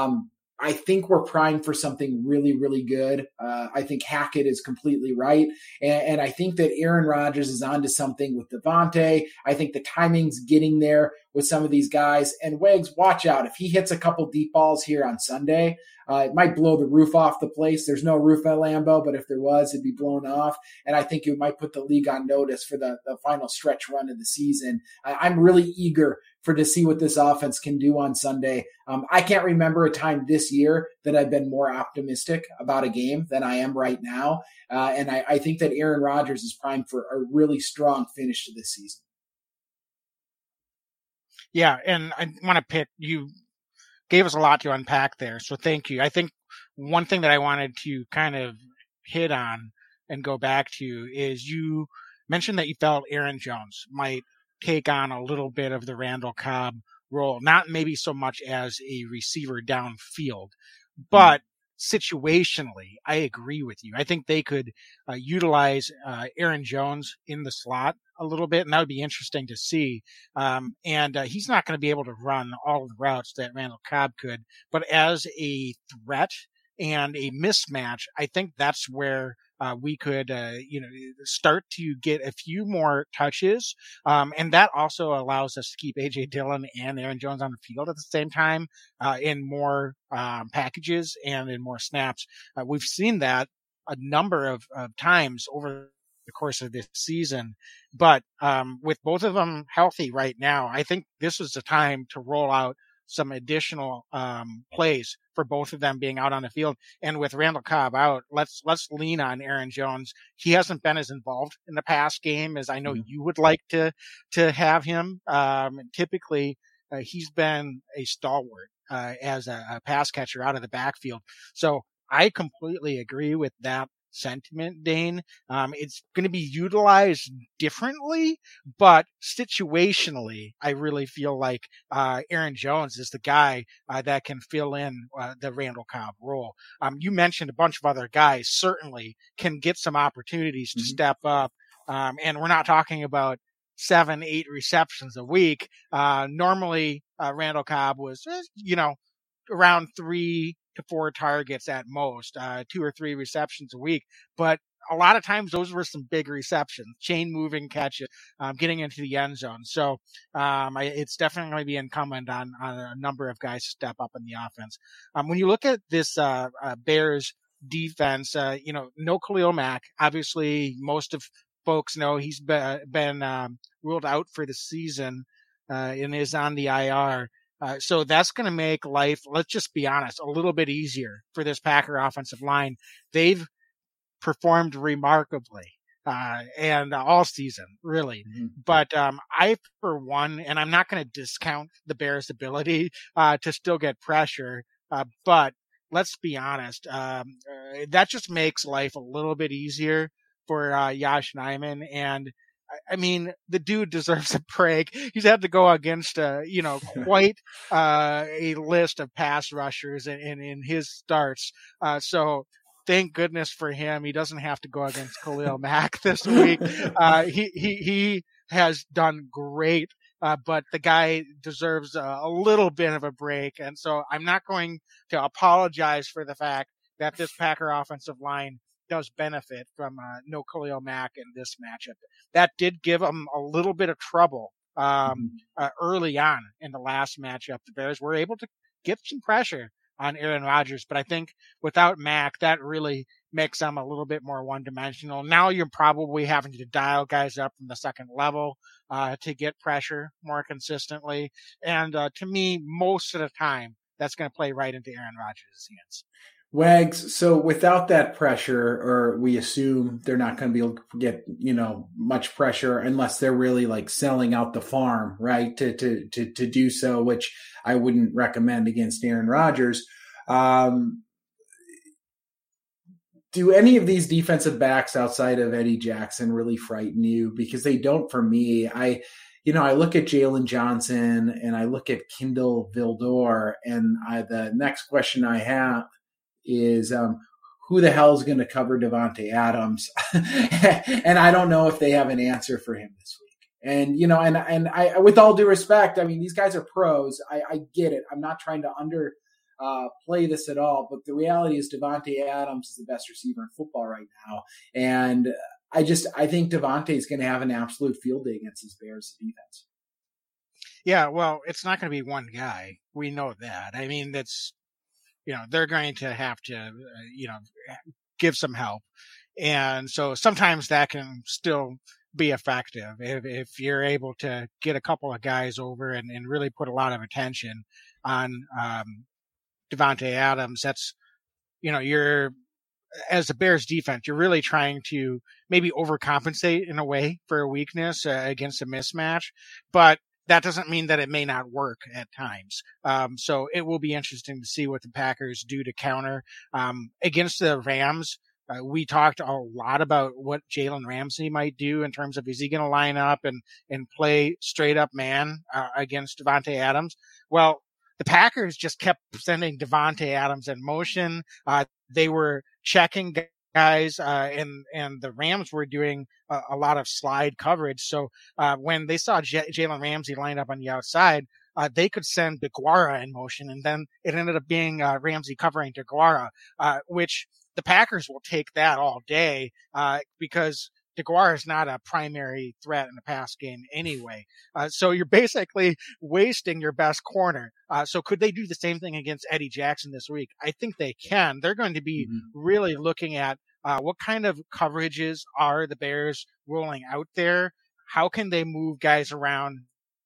I think we're primed for something really, really good. I think Hackett is completely right. And I think that Aaron Rodgers is onto something with Devontae. I think the timing's getting there with some of these guys. And Wags, watch out. If he hits a couple deep balls here on Sunday, it might blow the roof off the place. There's no roof at Lambeau, but if there was, it'd be blown off. And I think it might put the league on notice for the final stretch run of the season. I'm really eager to see what this offense can do on Sunday. I can't remember a time this year that I've been more optimistic about a game than I am right now. And I think that Aaron Rodgers is primed for a really strong finish to this season. Yeah, and I want to pick, you gave us a lot to unpack there, so thank you. I think one thing that I wanted to kind of hit on and go back to is you mentioned that you felt Aaron Jones might take on a little bit of the Randall Cobb role, not maybe so much as a receiver downfield, but situationally, I agree with you. I think they could utilize Aaron Jones in the slot a little bit, and that would be interesting to see. And he's not going to be able to run all of the routes that Randall Cobb could, but as a threat and a mismatch, I think that's where we could, start to get a few more touches. And that also allows us to keep A.J. Dillon and Aaron Jones on the field at the same time in more packages and in more snaps. We've seen that a number of times over the course of this season. But with both of them healthy right now, I think this is the time to roll out some additional plays for both of them being out on the field. And with Randall Cobb out, let's lean on Aaron Jones. He hasn't been as involved in the pass game as I know you would like to have him. Typically, he's been a stalwart as a pass catcher out of the backfield. So I completely agree with that sentiment, Dane. It's going to be utilized differently, but situationally, I really feel like Aaron Jones is the guy that can fill in the Randall Cobb role. You mentioned a bunch of other guys certainly can get some opportunities to step up, and we're not talking about 7-8 receptions a week. Normally, Randall Cobb was, around 3 to 4 targets at most, 2 or 3 receptions a week. But a lot of times those were some big receptions, chain moving catches, getting into the end zone. So it's definitely going to be incumbent on a number of guys to step up in the offense. When you look at this Bears defense, no Khalil Mack. Obviously, most of folks know he's been ruled out for the season and is on the IR. So that's going to make life, let's just be honest, a little bit easier for this Packer offensive line. They've performed remarkably, and all season, really. But I, for one, and I'm not going to discount the Bears' ability to still get pressure, but let's be honest, that just makes life a little bit easier for Josh Nijman. And I mean, the dude deserves a break. He's had to go against, quite a list of pass rushers in his starts. So thank goodness for him. He doesn't have to go against Khalil Mack this week. He has done great, but the guy deserves a little bit of a break. And so I'm not going to apologize for the fact that this Packer offensive line does benefit from no Khalil Mack in this matchup. That did give them a little bit of trouble early on in the last matchup. The Bears were able to get some pressure on Aaron Rodgers, but I think without Mack, that really makes them a little bit more one-dimensional. Now you're probably having to dial guys up from the second level to get pressure more consistently. And to me, most of the time, that's going to play right into Aaron Rodgers' hands. Wags, so without that pressure, or we assume they're not going to be able to get, much pressure unless they're really like selling out the farm, right? To do so, which I wouldn't recommend against Aaron Rodgers. Do any of these defensive backs outside of Eddie Jackson really frighten you? Because they don't for me. I look at Jalen Johnson and I look at Kindle Vildor, and the next question I have is who the hell is going to cover Davante Adams? And I don't know if they have an answer for him this week. And, and I, with all due respect, I mean, these guys are pros. I get it. I'm not trying to play this at all, but the reality is Davante Adams is the best receiver in football right now. And I think Davante is going to have an absolute field day against this Bears defense. Yeah, well, it's not going to be one guy. We know that. I mean, they're going to have to, give some help. And so sometimes that can still be effective if you're able to get a couple of guys over and really put a lot of attention on Davante Adams. That's, you're, as the Bears defense, you're really trying to maybe overcompensate in a way for a weakness against a mismatch, but that doesn't mean that it may not work at times. So it will be interesting to see what the Packers do to counter against the Rams. We talked a lot about what Jalen Ramsey might do in terms of, is he going to line up and play straight up man against Davante Adams? Well, the Packers just kept sending Davante Adams in motion. They were checking guys, and the Rams were doing a lot of slide coverage. So when they saw Jalen Ramsey lined up on the outside, they could send DeGuara in motion, and then it ended up being Ramsey covering DeGuara, which the Packers will take that all day because DeGuara is not a primary threat in the pass game anyway. So you're basically wasting your best corner. So could they do the same thing against Eddie Jackson this week? I think they can. They're going to be really looking at what kind of coverages are the Bears rolling out there? How can they move guys around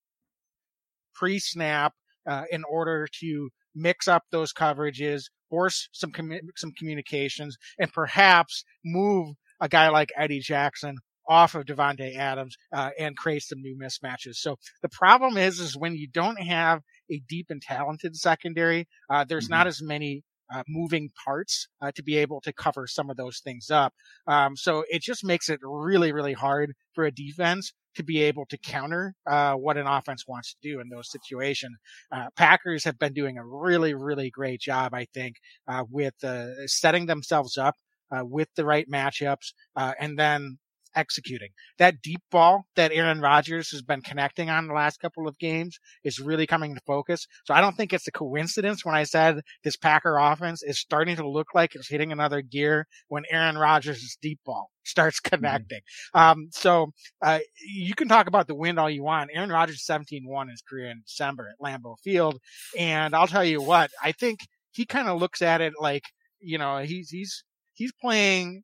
pre-snap in order to mix up those coverages, force some communications, and perhaps move a guy like Eddie Jackson off of Davante Adams and create some new mismatches. So the problem is when you don't have a deep and talented secondary, there's not as many moving parts to be able to cover some of those things up. So it just makes it really, really hard for a defense to be able to counter what an offense wants to do in those situations. Packers have been doing a really, really great job, I think, with setting themselves up with the right matchups and then executing. That deep ball that Aaron Rodgers has been connecting on the last couple of games is really coming to focus. So I don't think it's a coincidence when I said this Packer offense is starting to look like it's hitting another gear when Aaron Rodgers' deep ball starts connecting. So you can talk about the wind all you want. Aaron Rodgers 17-1 his career in December at Lambeau Field. And I'll tell you what, I think he kind of looks at it like, he's playing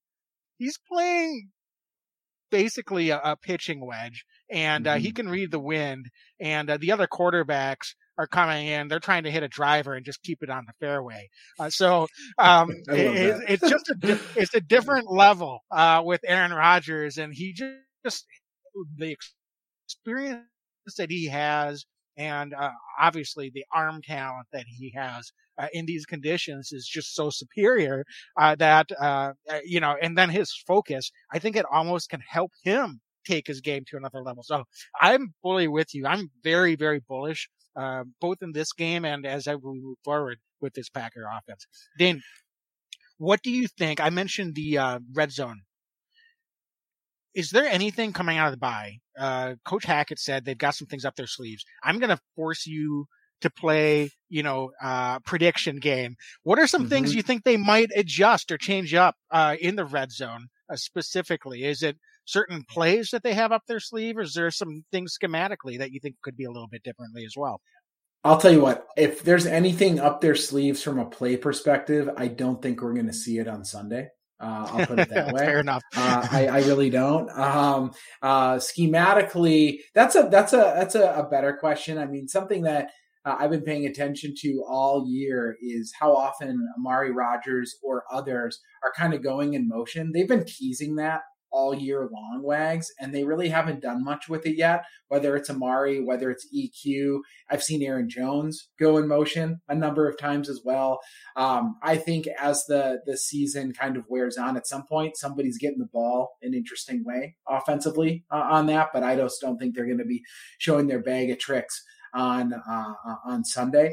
basically a pitching wedge, and he can read the wind, and the other quarterbacks are coming in. They're trying to hit a driver and just keep it on the fairway. So it's just it's a different level with Aaron Rodgers, and he just the experience that he has, and obviously the arm talent that he has in these conditions is just so superior that and then his focus, I think it almost can help him take his game to another level. So I'm fully with you. I'm very, very bullish, both in this game and as we move forward with this Packer offense. Dane, what do you think? I mentioned the red zone. Is there anything coming out of the bye? Coach Hackett said they've got some things up their sleeves. I'm going to force you to play, prediction game. What are some things you think they might adjust or change up in the red zone specifically? Is it certain plays that they have up their sleeve, or is there some things schematically that you think could be a little bit differently as well? I'll tell you what, if there's anything up their sleeves from a play perspective, I don't think we're going to see it on Sunday. I'll put it that way. Fair enough. I really don't. Schematically, that's a better question. I mean, something that I've been paying attention to all year is how often Amari Rodgers or others are kind of going in motion. They've been teasing that all year long, Wags, and they really haven't done much with it yet, whether it's Amari, whether it's EQ. I've seen Aaron Jones go in motion a number of times as well. I think as the season kind of wears on, at some point, somebody's getting the ball an interesting way offensively on that, but I just don't think they're going to be showing their bag of tricks on Sunday.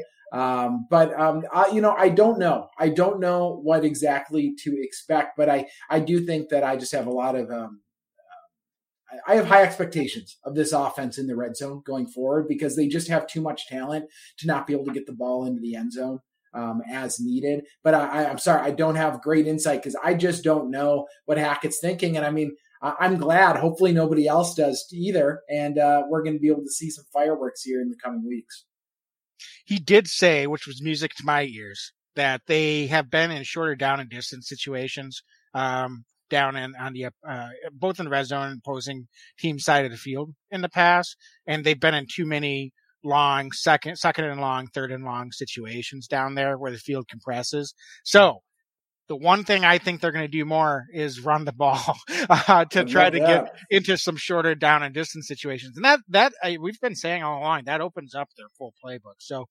I don't know. I don't know what exactly to expect, but I do think that I just have a lot of, I have high expectations of this offense in the red zone going forward because they just have too much talent to not be able to get the ball into the end zone as needed. But I'm sorry, I don't have great insight because I just don't know what Hackett's thinking. And I mean, I'm glad. Hopefully nobody else does either. And we're going to be able to see some fireworks here in the coming weeks. He did say, which was music to my ears, that they have been in shorter down and distance situations down on the both in the red zone and opposing team side of the field in the past, and they've been in too many long second and long, third and long situations down there where the field compresses. So the one thing I think they're going to do more is run the ball to try to get into some shorter down and distance situations. And that we've been saying all along, that opens up their full playbook. So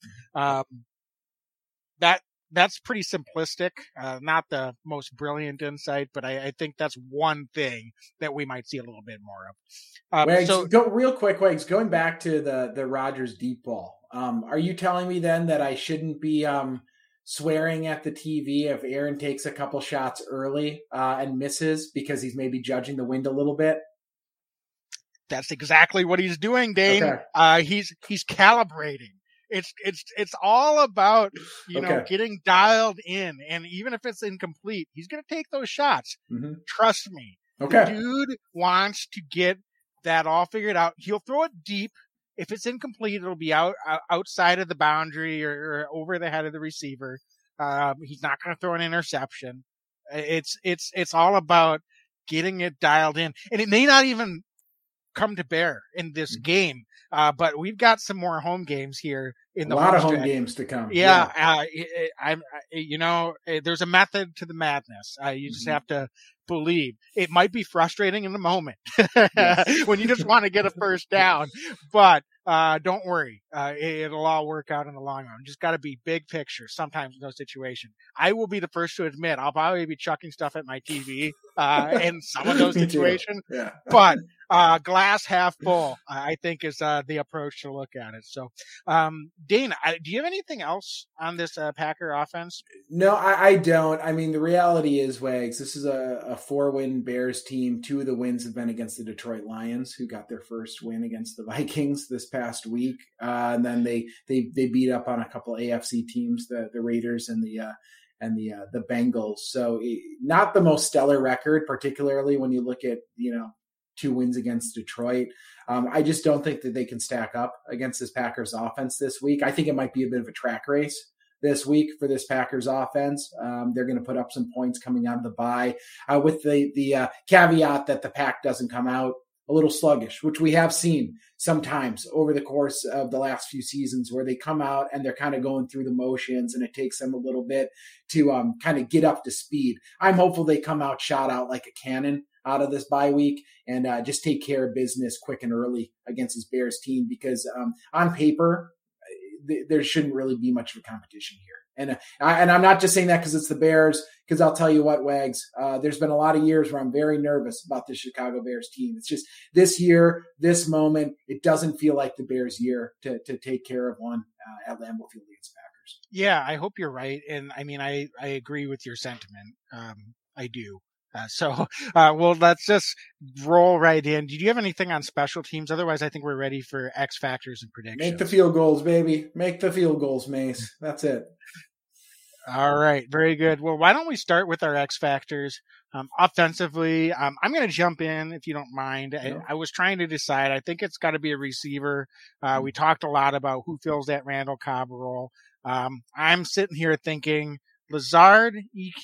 that's pretty simplistic, not the most brilliant insight, but I think that's one thing that we might see a little bit more of. Wags, real quick, Wags, going back to the Rodgers deep ball, are you telling me then that I shouldn't be swearing at the TV if Aaron takes a couple shots early and misses because he's maybe judging the wind a little bit? That's exactly what he's doing, Dane. Okay. He's calibrating. It's all about, getting dialed in. And even if it's incomplete, he's going to take those shots. Mm-hmm. Trust me. Okay. The dude wants to get that all figured out. He'll throw it deep. If it's incomplete, it'll be outside of the boundary or over the head of the receiver. He's not going to throw an interception. It's all about getting it dialed in. And it may not even come to bear in this game. But we've got some more home games here in the a lot of home games to come. Yeah. There's a method to the madness. You just have to believe. It might be frustrating in the moment when you just want to get a first down, but don't worry. It'll all work out in the long run. Just got to be big picture sometimes in those situations. I will be the first to admit I'll probably be chucking stuff at my TV in some of those situations, but glass half full, I think is the approach to look at it. So, Dane, do you have anything else on this Packer offense? No, I don't. I mean, the reality is, Wags, this is a 4-win Bears team. 2 of the wins have been against the Detroit Lions, who got their first win against the Vikings this past week. And then they beat up on a couple AFC teams, the Raiders and the Bengals. So not the most stellar record, particularly when you look at, 2 wins against Detroit. I just don't think that they can stack up against this Packers offense this week. I think it might be a bit of a track race this week for this Packers offense. They're going to put up some points coming out of the bye with the caveat that the pack doesn't come out a little sluggish, which we have seen sometimes over the course of the last few seasons where they come out and they're kind of going through the motions and it takes them a little bit to kind of get up to speed. I'm hopeful they come out shot out like a cannon out of this bye week and just take care of business quick and early against this Bears team because on paper, there shouldn't really be much of a competition here. And I'm not just saying that because it's the Bears, because I'll tell you what, Wags, there's been a lot of years where I'm very nervous about the Chicago Bears team. It's just this year, this moment, it doesn't feel like the Bears' year to take care of one at Lambeau Field against Packers. Yeah, I hope you're right. And I mean, I agree with your sentiment. I do. Well, let's just roll right in. Did you have anything on special teams? Otherwise, I think we're ready for X factors and predictions. Make the field goals, baby. Make the field goals, Mace. That's it. All right. Very good. Well, why don't we start with our X factors? Offensively, I'm going to jump in if you don't mind. Yeah. I was trying to decide. I think it's got to be a receiver. We talked a lot about who fills that Randall Cobb role. I'm sitting here thinking Lazard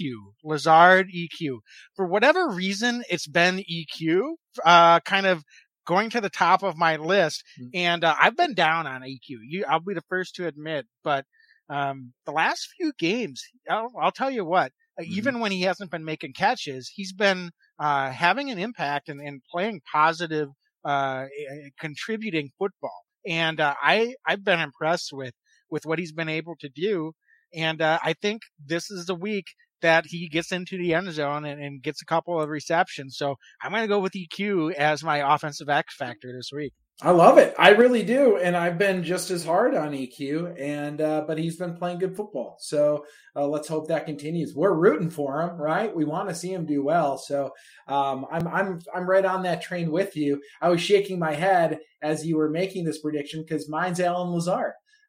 EQ. For whatever reason, it's been EQ, kind of going to the top of my list. And I've been down on EQ. I'll be the first to admit, but the last few games, I'll tell you what, even when he hasn't been making catches, he's been having an impact and playing positive, contributing football. And I've been impressed with what he's been able to do. And I think this is the week that he gets into the end zone and gets a couple of receptions. So I'm going to go with EQ as my offensive X factor this week. I love it. I really do. And I've been just as hard on EQ but he's been playing good football. So let's hope that continues. We're rooting for him, right? We want to see him do well. So I'm right on that train with you. I was shaking my head as you were making this prediction because mine's Allen Lazard.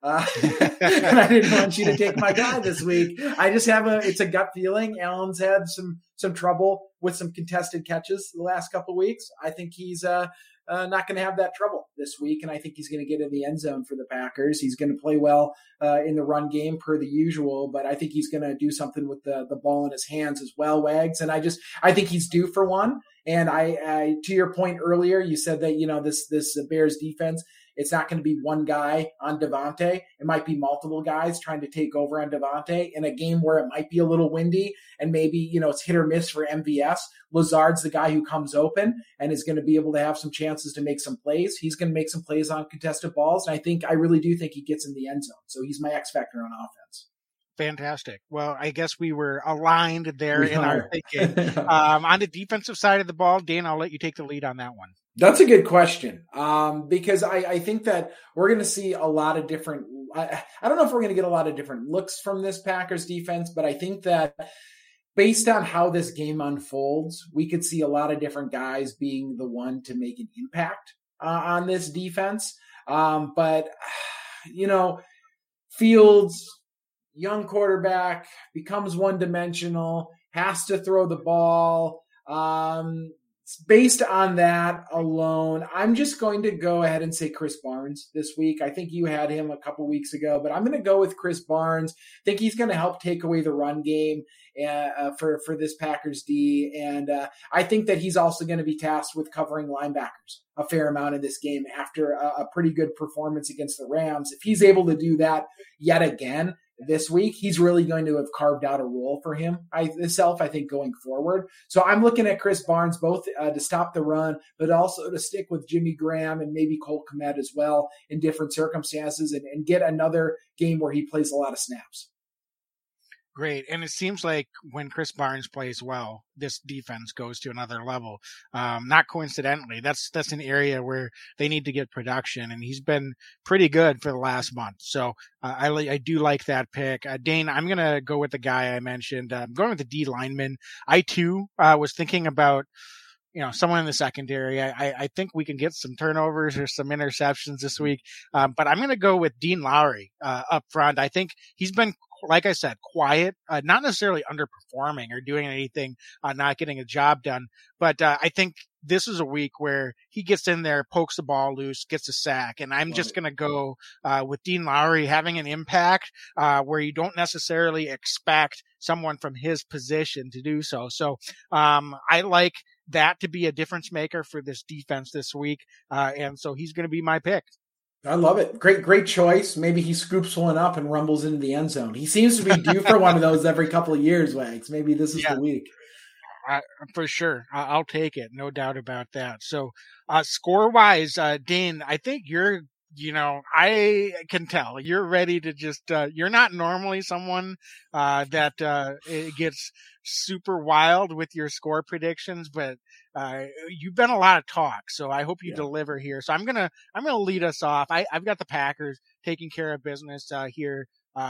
And I didn't want you to take my guy this week. I just have it's a gut feeling. Allen's had some trouble with some contested catches the last couple of weeks. I think he's not going to have that trouble this week, and I think he's going to get in the end zone for the Packers. He's going to play well in the run game per the usual, but I think he's going to do something with the ball in his hands as well, Wags. And I think he's due for one. And I to your point earlier, you said that, this Bears defense, it's not going to be one guy on Devontae. It might be multiple guys trying to take over on Devontae in a game where it might be a little windy and maybe, it's hit or miss for MVS. Lazard's the guy who comes open and is going to be able to have some chances to make some plays. He's going to make some plays on contested balls. And I really do think he gets in the end zone. So he's my X factor on offense. Fantastic. Well, I guess we were aligned there in our thinking. On the defensive side of the ball, Dan, I'll let you take the lead on that one. That's a good question, because I think that we're going to see a lot of different – I don't know if we're going to get a lot of different looks from this Packers defense, but I think that based on how this game unfolds, we could see a lot of different guys being the one to make an impact on this defense. But, Fields – young quarterback, becomes one-dimensional, has to throw the ball. Based on that alone, I'm just going to go ahead and say Chris Barnes this week. I think you had him a couple weeks ago, but I'm going to go with Chris Barnes. I think he's going to help take away the run game for this Packers D. And I think that he's also going to be tasked with covering linebackers a fair amount in this game after a pretty good performance against the Rams. If he's able to do that yet again this week, he's really going to have carved out a role for himself, I think, going forward. So I'm looking at Chris Barnes both to stop the run, but also to stick with Jimmy Graham and maybe Cole Kmet as well in different circumstances and get another game where he plays a lot of snaps. Great. And it seems like when Chris Barnes plays well, this defense goes to another level. Not coincidentally, that's an area where they need to get production, and he's been pretty good for the last month. So I do like that pick. Dane, I'm going to go with the guy I mentioned. I'm going with the D lineman. I too was thinking about someone in the secondary. I think we can get some turnovers or some interceptions this week. But I'm going to go with Dean Lowry up front. I think he's been, like I said, quiet, not necessarily underperforming or doing anything, not getting a job done. But I think this is a week where he gets in there, pokes the ball loose, gets a sack. And I'm just going to go with Dean Lowry having an impact where you don't necessarily expect someone from his position to do so. So I like that to be a difference maker for this defense this week. And so he's going to be my pick. I love it. Great choice. Maybe he scoops one up and rumbles into the end zone. He seems to be due for one of those every couple of years, Wags. Maybe this is the week. For sure. I'll take it. No doubt about that. So score-wise, Dane, I think you're, I can tell you're ready to just, you're not normally someone that gets super wild with your score predictions, but you've been a lot of talk, so I hope you deliver here. So I'm gonna lead us off. I've got the Packers taking care of business here,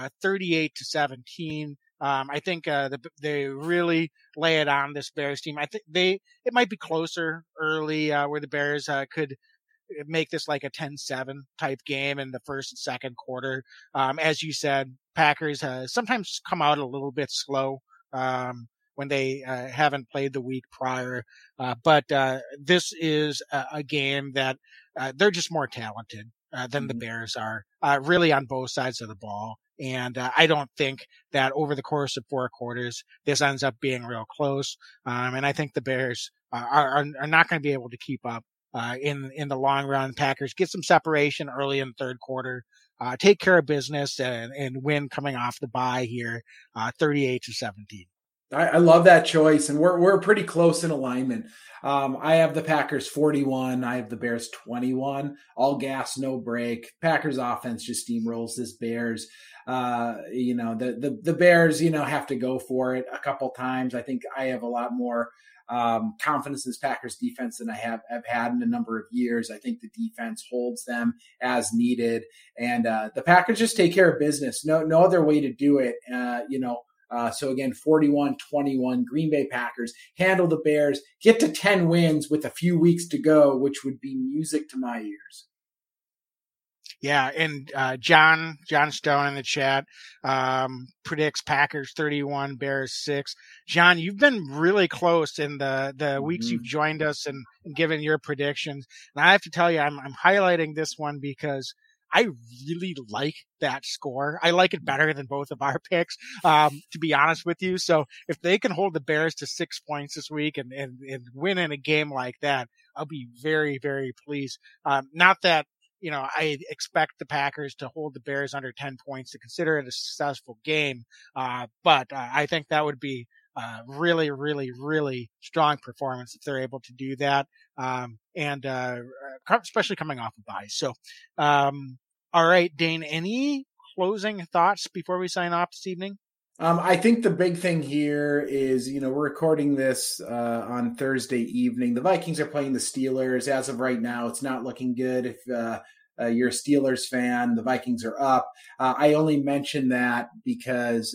38-17. I think they really lay it on this Bears team. I think it might be closer early where the Bears could make this like a 10-7 type game in the first and second quarter. As you said, Packers sometimes come out a little bit slow when they haven't played the week prior. But this is a game that they're just more talented than the Bears are, really on both sides of the ball. And I don't think that over the course of 4 quarters, this ends up being real close. And I think the Bears are not going to be able to keep up in the long run. Packers get some separation early in the third quarter, take care of business and win coming off the bye here, 38-17. I love that choice, and we're pretty close in alignment. I have the Packers 41. I have the Bears 21. All gas, no brake. Packers offense just steamrolls this Bears. The Bears, have to go for it a couple times. I think I have a lot more confidence in this Packers defense than I have had in a number of years. I think the defense holds them as needed, and the Packers just take care of business. No other way to do it. So again, 41-21, Green Bay Packers handle the Bears, get to 10 wins with a few weeks to go, which would be music to my ears. Yeah, and John Stone in the chat predicts Packers 31, Bears 6. John, you've been really close in the weeks you've joined us and given your predictions. And I have to tell you, I'm highlighting this one because I really like that score. I like it better than both of our picks, to be honest with you. So if they can hold the Bears to 6 points this week and win in a game like that, I'll be very, very pleased. Not that, I expect the Packers to hold the Bears under 10 points to consider it a successful game. But I think that would be really, really, really strong performance if they're able to do that. And especially coming off a bye. So, all right, Dane, any closing thoughts before we sign off this evening? I think the big thing here is, we're recording this on Thursday evening. The Vikings are playing the Steelers. As of right now, it's not looking good. If you're a Steelers fan, the Vikings are up. I only mention that because,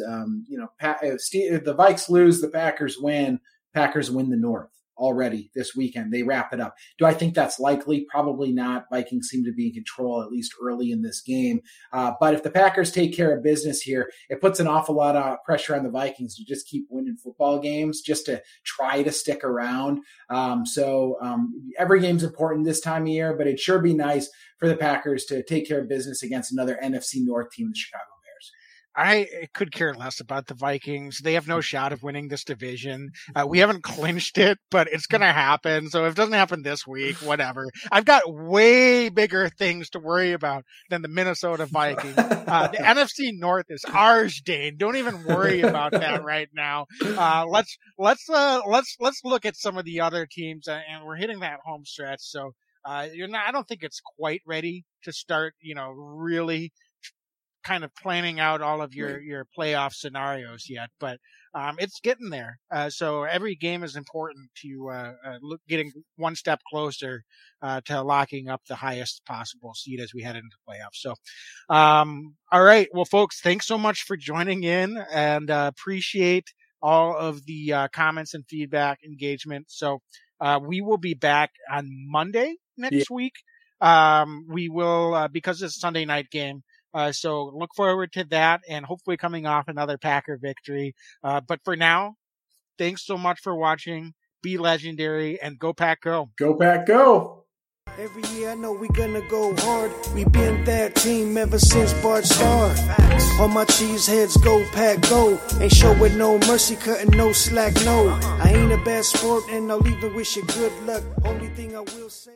if the Vikes lose, the Packers win. Packers win the North already this weekend. They wrap it up. Do I think that's likely? Probably not. Vikings seem to be in control, at least early in this game. But if the Packers take care of business here, it puts an awful lot of pressure on the Vikings to just keep winning football games, just to try to stick around. So every game's important this time of year, but it'd sure be nice for the Packers to take care of business against another NFC North team, the Chicago Bears. I could care less about the Vikings. They have no shot of winning this division. We haven't clinched it, but it's going to happen. So if it doesn't happen this week, whatever. I've got way bigger things to worry about than the Minnesota Vikings. The NFC North is ours, Dane. Don't even worry about that right now. Let's look at some of the other teams, and we're hitting that home stretch. So I don't think it's quite ready to start, really kind of planning out all of your playoff scenarios yet, but it's getting there. So every game is important to getting one step closer to locking up the highest possible seed as we head into the playoffs. So, all right. Well, folks, thanks so much for joining in, and appreciate all of the comments and feedback, engagement. So we will be back on Monday next week. We will, because it's a Sunday night game. So look forward to that, and hopefully coming off another Packer victory. But for now, thanks so much for watching. Be legendary, and go Pack Go. Go Pack Go. Every year I know we gonna go hard. We been that team ever since Bart started. All my cheese heads go Pack Go. Ain't showing no mercy, cutting no slack, no. I ain't a bad sport and I'll even wish you good luck. Only thing I will say.